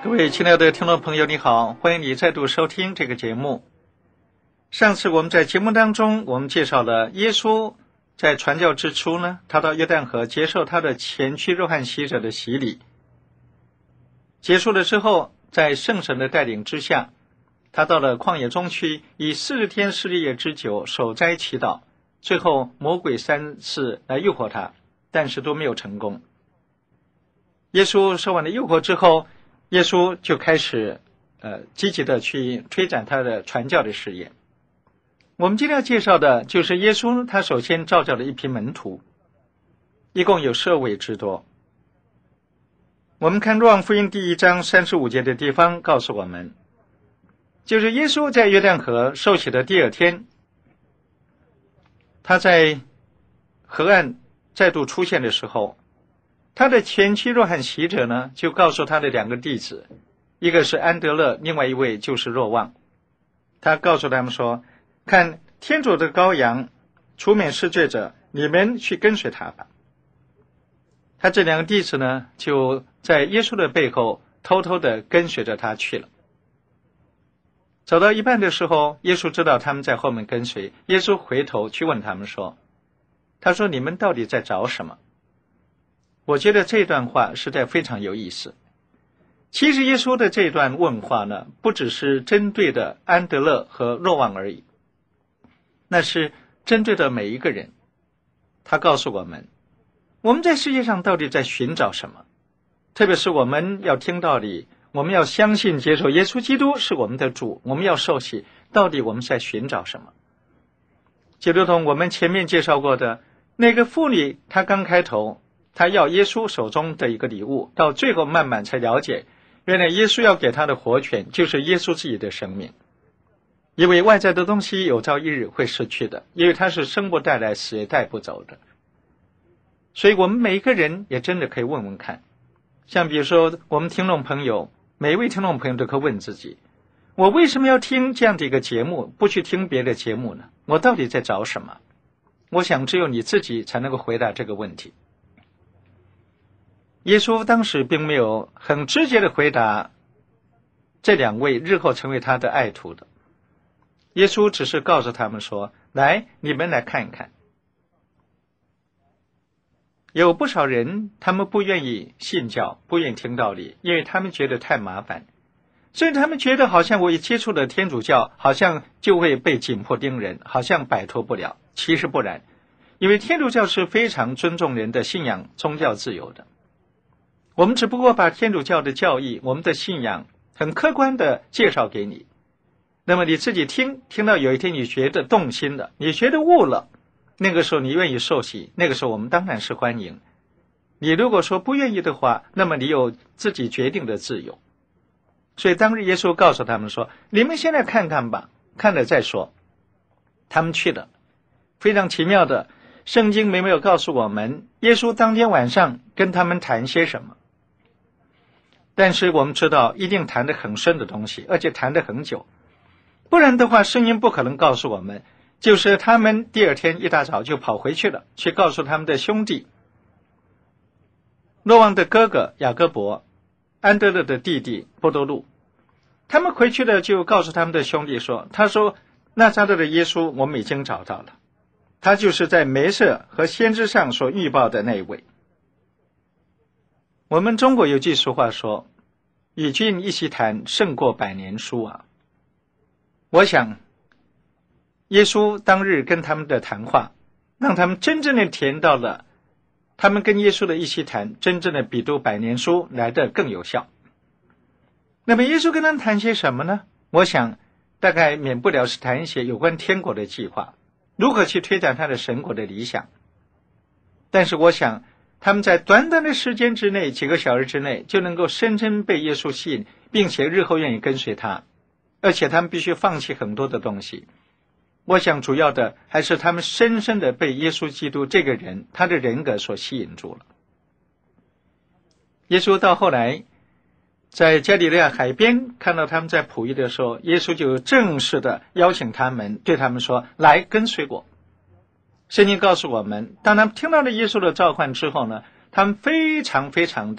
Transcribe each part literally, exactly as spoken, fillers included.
各位亲爱的听众朋友，你好，欢迎你再度收听这个节目。上次我们在节目当中，我们介绍了耶稣在传教之初呢，他到约旦河接受他的前驱约翰洗者的洗礼。结束了之后，在圣神的带领之下，他到了旷野中去，以四十天四十夜之久守斋祈祷。最后魔鬼三次来诱惑他，但是都没有成功。耶稣受完了诱惑之后，耶稣就开始呃积极的去推展他的传教的事业。我们今天要介绍的就是耶稣他首先召教了一批门徒，一共有十二位之多。我们看若望福音第一章三十五节的地方告诉我们，就是耶稣在约旦河受洗的第二天，他在河岸再度出现的时候，他的前妻若翰洗者呢，就告诉他的两个弟子，一个是安德勒，另外一位就是若望。他告诉他们说，看天主的羔羊，除免世罪者，你们去跟随他吧。他这两个弟子呢，就在耶稣的背后偷偷的跟随着他去了。走到一半的时候，耶稣知道他们在后面跟随，耶稣回头去问他们说，他说你们到底在找什么？我觉得这段话实在非常有意思。其实耶稣的这段问话呢，不只是针对的安德勒和若望而已，那是针对的每一个人。他告诉我们，我们在世界上到底在寻找什么？特别是我们要听道理，我们要相信接受耶稣基督是我们的主，我们要受洗，到底我们在寻找什么？就如同我们前面介绍过的那个妇女，她刚开头她要耶稣手中的一个礼物，到最后慢慢才了解，原来耶稣要给她的活泉就是耶稣自己的生命。因为外在的东西有朝一日会失去的，因为它是生不带来死也带不走的。所以我们每一个人也真的可以问问看，像比如说我们听众朋友，每一位听众朋友都可以问自己，我为什么要听这样的一个节目，不去听别的节目呢？我到底在找什么？我想只有你自己才能够回答这个问题。耶稣当时并没有很直接的回答这两位日后成为他的爱徒的，耶稣只是告诉他们说，来，你们来看一看。有不少人他们不愿意信教，不愿意听道理，因为他们觉得太麻烦，所以他们觉得好像我一接触了天主教，好像就会被紧迫盯人，好像摆脱不了。其实不然，因为天主教是非常尊重人的信仰宗教自由的。我们只不过把天主教的教义，我们的信仰很客观的介绍给你，那么你自己听，听到有一天你觉得动心了，你觉得悟了，那个时候你愿意受洗，那个时候我们当然是欢迎。你如果说不愿意的话，那么你有自己决定的自由。所以当日耶稣告诉他们说，你们现在看看吧，看了再说。他们去了。非常奇妙的，圣经没有告诉我们耶稣当天晚上跟他们谈些什么，但是我们知道一定谈得很深的东西，而且谈得很久，不然的话圣经不可能告诉我们，就是他们第二天一大早就跑回去了，去告诉他们的兄弟，若望的哥哥雅各伯，安德勒的弟弟波多禄，他们回去了就告诉他们的兄弟说，他说纳匝勒的耶稣我们已经找到了，他就是在梅瑟和先知上所预报的那一位。我们中国有句俗话说，与君一席谈，胜过百年书啊。我想耶稣当日跟他们的谈话，让他们真正的体验到了他们跟耶稣的一席谈，真正的比读百年书来得更有效。那么耶稣跟他们谈些什么呢？我想大概免不了是谈一些有关天国的计划，如何去推展他的神国的理想。但是我想他们在短短的时间之内，几个小时之内就能够深深被耶稣吸引，并且日后愿意跟随他，而且他们必须放弃很多的东西。我想主要的还是他们深深的被耶稣基督这个人，他的人格所吸引住了。耶稣到后来在加利利亚海边看到他们在捕鱼的时候，耶稣就正式的邀请他们，对他们说，来跟随我。圣经告诉我们，当他们听到了耶稣的召唤之后呢，他们非常非常的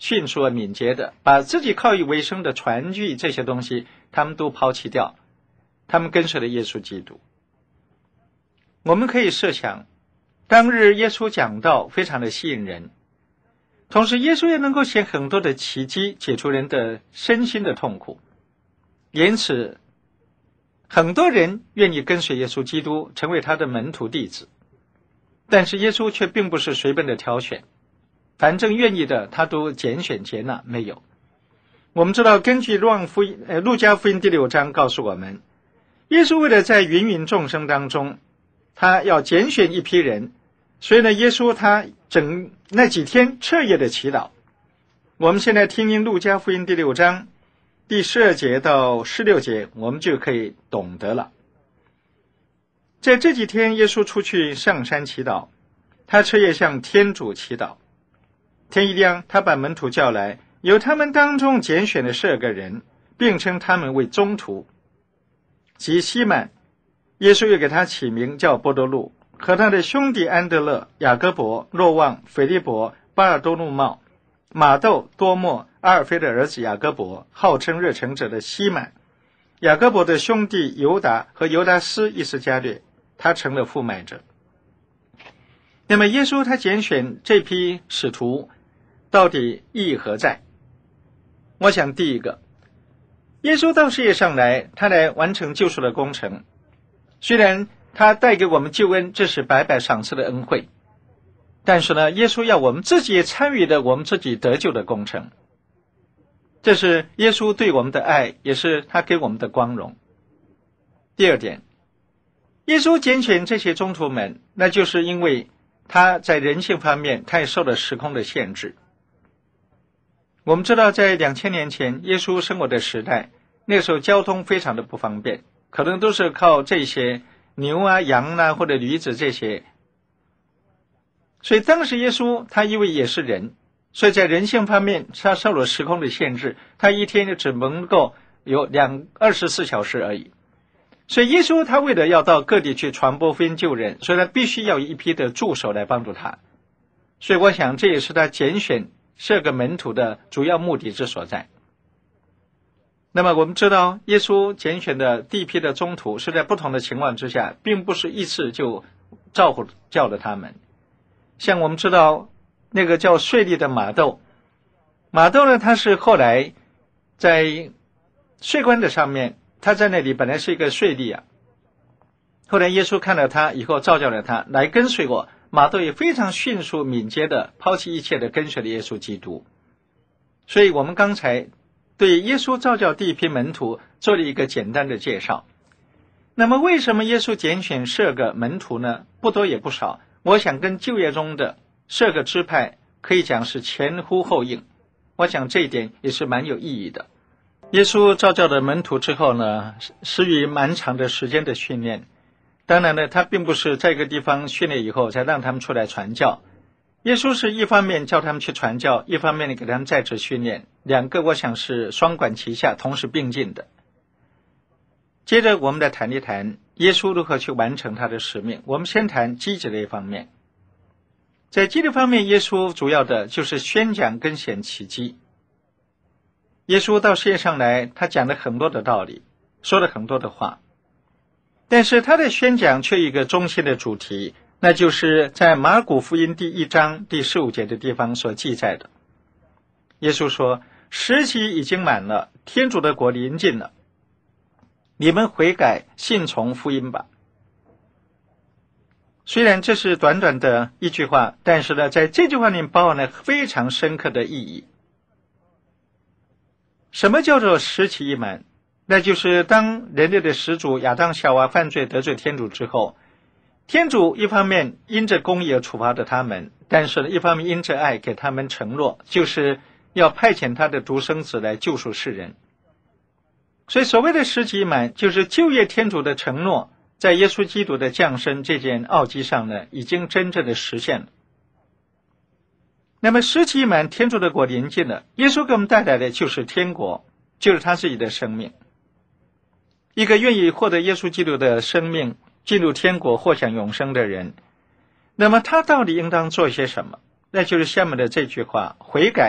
迅速而敏捷的把自己靠以为生的船具这些东西他们都抛弃掉，他们跟随了耶稣基督。我们可以设想，当日耶稣讲道非常的吸引人，同时耶稣也能够显很多的奇迹，解除人的身心的痛苦，因此很多人愿意跟随耶稣基督，成为他的门徒弟子。但是耶稣却并不是随便的挑选，反正愿意的他都拣选接纳，没有。我们知道，根据路加福音、呃、路加福音第六章告诉我们，耶稣为了在芸芸众生当中，他要拣选一批人，所以呢，耶稣他整那几天彻夜的祈祷。我们现在听听路加福音第六章第十二节到十六节，我们就可以懂得了。在这几天，耶稣出去上山祈祷，他彻夜向天主祈祷。天一亮，他把门徒叫来，由他们当中拣选了十二个人，并称他们为宗徒，即西满，耶稣又给他起名叫伯多禄，和他的兄弟安德勒、雅各伯、若望、腓利伯、巴尔多禄茂、马窦、多默、阿尔菲的儿子雅各伯，号称热诚者的西满，雅各伯的兄弟犹达和犹达斯伊斯加略，他成了负卖者。那么耶稣他拣选这批使徒到底意义何在？我想第一个，耶稣到世界上来，他来完成救赎的工程，虽然他带给我们救恩，这是白白赏赐的恩惠，但是呢，耶稣要我们自己也参与的我们自己得救的工程，这是耶稣对我们的爱，也是他给我们的光荣。第二点，耶稣拣选这些宗徒们，那就是因为他在人性方面他也受了时空的限制。我们知道在两千年前耶稣生活的时代，那时候交通非常的不方便，可能都是靠这些牛啊羊啊或者驴子这些，所以当时耶稣他因为也是人，所以在人性方面他受了时空的限制，他一天就只能够有两二十四小时而已。所以耶稣他为了要到各地去传播福音救人，所以他必须要有一批的助手来帮助他。所以我想这也是他拣选十二个门徒的主要目的之所在。那么我们知道耶稣拣选的第一批的宗徒是在不同的情况之下，并不是一次就照顾叫了他们。像我们知道那个叫税吏的马窦，马窦呢他是后来在税关的上面，他在那里本来是一个税吏啊，后来耶稣看到他以后召叫了他来跟随我，马窦也非常迅速敏捷的抛弃一切的跟随了耶稣基督。所以我们刚才对耶稣召叫第一批门徒做了一个简单的介绍。那么为什么耶稣拣选十二个门徒呢？不多也不少，我想跟旧约中的十二个支派可以讲是前呼后应，我想这一点也是蛮有意义的。耶稣召叫的门徒之后呢，施予蛮长的时间的训练。当然呢，他并不是在一个地方训练以后才让他们出来传教。耶稣是一方面叫他们去传教，一方面给他们在职训练，两个我想是双管齐下，同时并进的。接着我们来谈一谈耶稣如何去完成他的使命。我们先谈积极的一方面。在积极方面，耶稣主要的就是宣讲跟显奇迹。耶稣到世界上来，他讲了很多的道理，说了很多的话，但是他的宣讲却有一个中心的主题，那就是在马可福音第一章第十五节的地方所记载的。耶稣说，时期已经满了，天主的国临近了，你们悔改信从福音吧。虽然这是短短的一句话，但是呢，在这句话里面包含了非常深刻的意义。什么叫做时期已满？那就是当人类的始祖亚当夏娃犯罪得罪天主之后，天主一方面因着公义而处罚着他们，但是一方面因着爱给他们承诺，就是要派遣他的独生子来救赎世人。所以所谓的时期已满，就是旧约天主的承诺在耶稣基督的降生这件奥迹上呢，已经真正的实现了。那么时期已满，天主的国临近了，耶稣给我们带来的就是天国，就是他自己的生命。一个愿意获得耶稣基督的生命，进入天国获享永生的人，那么他到底应当做些什么？那就是下面的这句话，悔改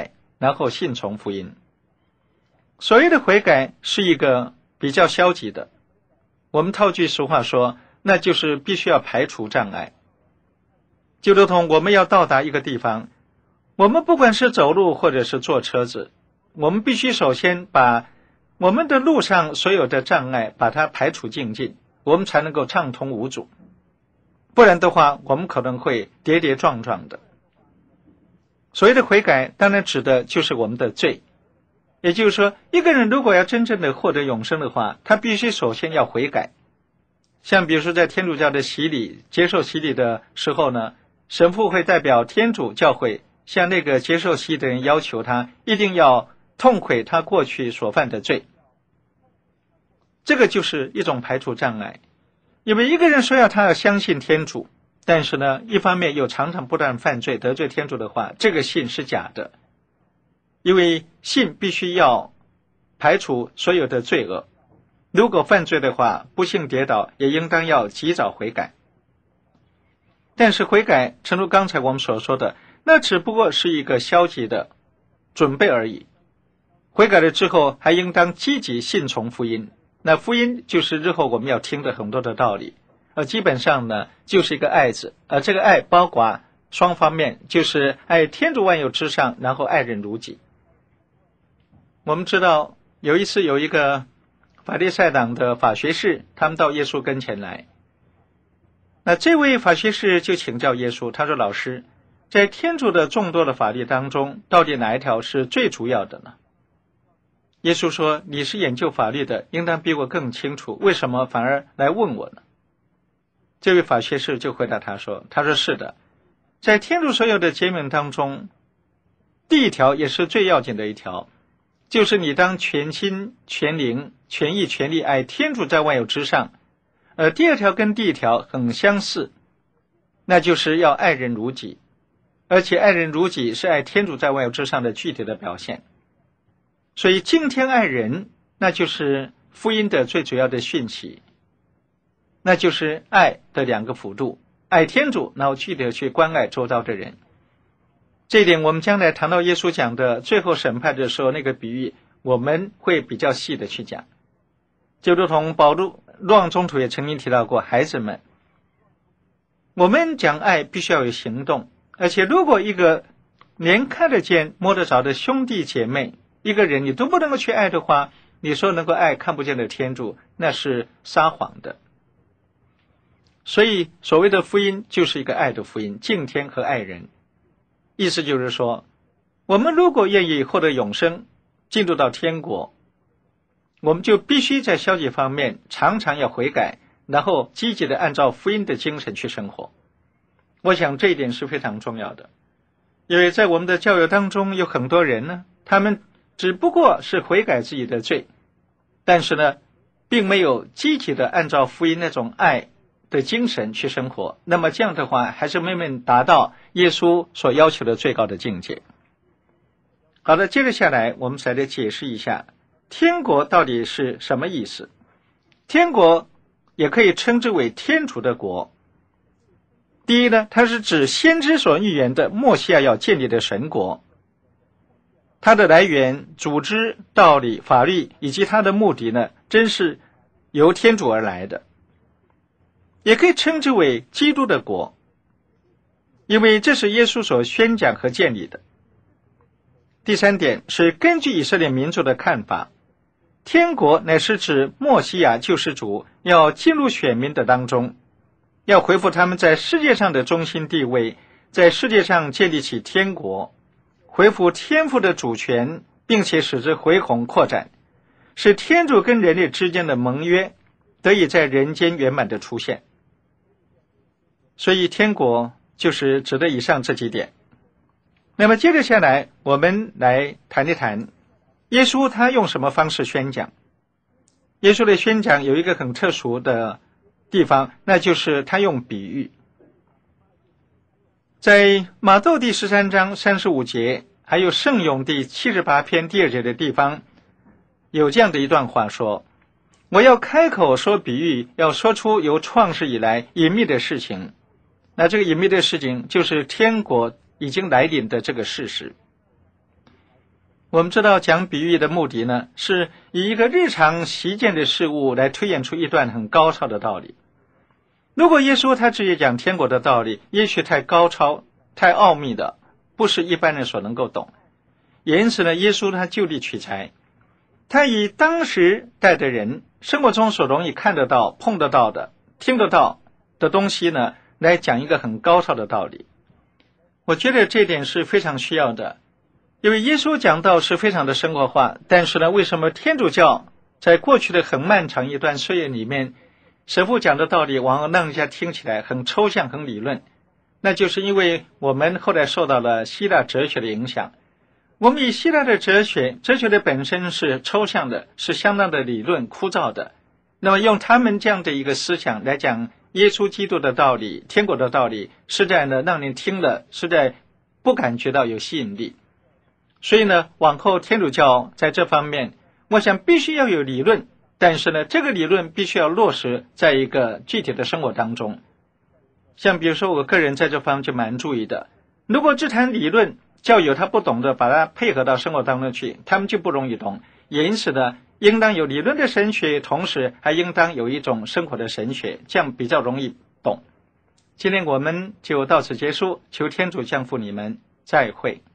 然后信从福音。所谓的悔改是一个比较消极的，我们套句俗话说，那就是必须要排除障碍。就如同我们要到达一个地方，我们不管是走路或者是坐车子，我们必须首先把我们的路上所有的障碍把它排除净尽，我们才能够畅通无阻。不然的话，我们可能会跌跌撞撞的。所谓的悔改当然指的就是我们的罪，也就是说，一个人如果要真正的获得永生的话，他必须首先要悔改。像比如说在天主教的洗礼，接受洗礼的时候呢，神父会代表天主教会向那个接受洗礼的人要求他一定要痛悔他过去所犯的罪。这个就是一种排除障碍。因为一个人说要他要相信天主，但是呢，一方面又常常不断犯罪得罪天主的话，这个信是假的。因为信必须要排除所有的罪恶，如果犯罪的话，不幸跌倒也应当要及早悔改。但是悔改诚如刚才我们所说的，那只不过是一个消极的准备而已。悔改了之后还应当积极信从福音，那福音就是日后我们要听的很多的道理，而基本上呢就是一个爱字，而这个爱包括双方面，就是爱天主万有之上，然后爱人如己。我们知道有一次有一个法利赛党的法学士，他们到耶稣跟前来，那这位法学士就请教耶稣，他说，老师，在天主的众多的法律当中，到底哪一条是最主要的呢？耶稣说，你是研究法律的，应当比我更清楚，为什么反而来问我呢？这位法学士就回答他说，他说是的，在天主所有的诫命当中，第一条也是最要紧的一条，就是你当全心全灵全意全力爱天主在万有之上。而第二条跟第一条很相似，那就是要爱人如己，而且爱人如己是爱天主在万有之上的具体的表现。所以敬天爱人，那就是福音的最主要的讯息，那就是爱的两个辅助，爱天主，然后具体的去关爱周遭的人。这一点我们将来谈到耶稣讲的最后审判的时候，那个比喻我们会比较细的去讲。就如同保禄若望宗徒也曾经提到过，孩子们，我们讲爱必须要有行动，而且如果一个连看得见摸得着的兄弟姐妹，一个人你都不能够去爱的话，你说能够爱看不见的天主，那是撒谎的。所以所谓的福音就是一个爱的福音，敬天和爱人。意思就是说，我们如果愿意获得永生，进入到天国，我们就必须在消极方面常常要悔改，然后积极的按照福音的精神去生活。我想这一点是非常重要的，因为在我们的教友当中有很多人呢，他们只不过是悔改自己的罪，但是呢并没有积极的按照福音那种爱的精神去生活，那么这样的话还是没有达到耶稣所要求的最高的境界。好的，接着下来我们再来解释一下天国到底是什么意思。天国也可以称之为天主的国。第一呢，它是指先知所预言的默西亚要建立的神国，它的来源、组织、道理、法律以及它的目的呢，真是由天主而来的。也可以称之为基督的国，因为这是耶稣所宣讲和建立的。第三点是根据以色列民族的看法，天国乃是指默西亚救世主要进入选民的当中，要恢复他们在世界上的中心地位，在世界上建立起天国，恢复天父的主权，并且使之恢宏扩展，使天主跟人类之间的盟约得以在人间圆满的出现。所以天国就是指的以上这几点。那么接着下来我们来谈一谈耶稣他用什么方式宣讲。耶稣的宣讲有一个很特殊的地方，那就是他用比喻。在马窦第十三章三十五节，还有圣咏第七十八篇第二节的地方，有这样的一段话说，我要开口说比喻，要说出由创世以来隐秘的事情。那这个隐秘的事情就是天国已经来临的这个事实。 我们知道讲比喻的目的呢，是以一个日常习见的事物来推演出一段很高超的道理。如果耶稣他直接讲天国的道理，也许太高超、太奥秘的，不是一般人所能够懂。也因此呢，耶稣他就地取材，他以当时代的人生活中所容易看得到、碰得到的、听得到的东西呢，来讲一个很高超的道理。我觉得这点是非常需要的，因为耶稣讲道是非常的生活化，但是呢，为什么天主教在过去的很漫长一段岁月里面，神父讲的道理往往让人家听起来很抽象、很理论？那就是因为我们后来受到了希腊哲学的影响。我们以希腊的哲学，哲学的本身是抽象的，是相当的理论枯燥的。那么用他们这样的一个思想来讲耶稣基督的道理、天国的道理，实在呢让人听了实在不感觉到有吸引力。所以呢，往后天主教在这方面，我想必须要有理论，但是呢，这个理论必须要落实在一个具体的生活当中。像比如说我个人在这方面就蛮注意的，如果只谈理论，教友他不懂得把它配合到生活当中去，他们就不容易懂。也因此呢，应当有理论的神学，同时还应当有一种生活的神学，这样比较容易懂。今天我们就到此结束，求天主降福你们，再会。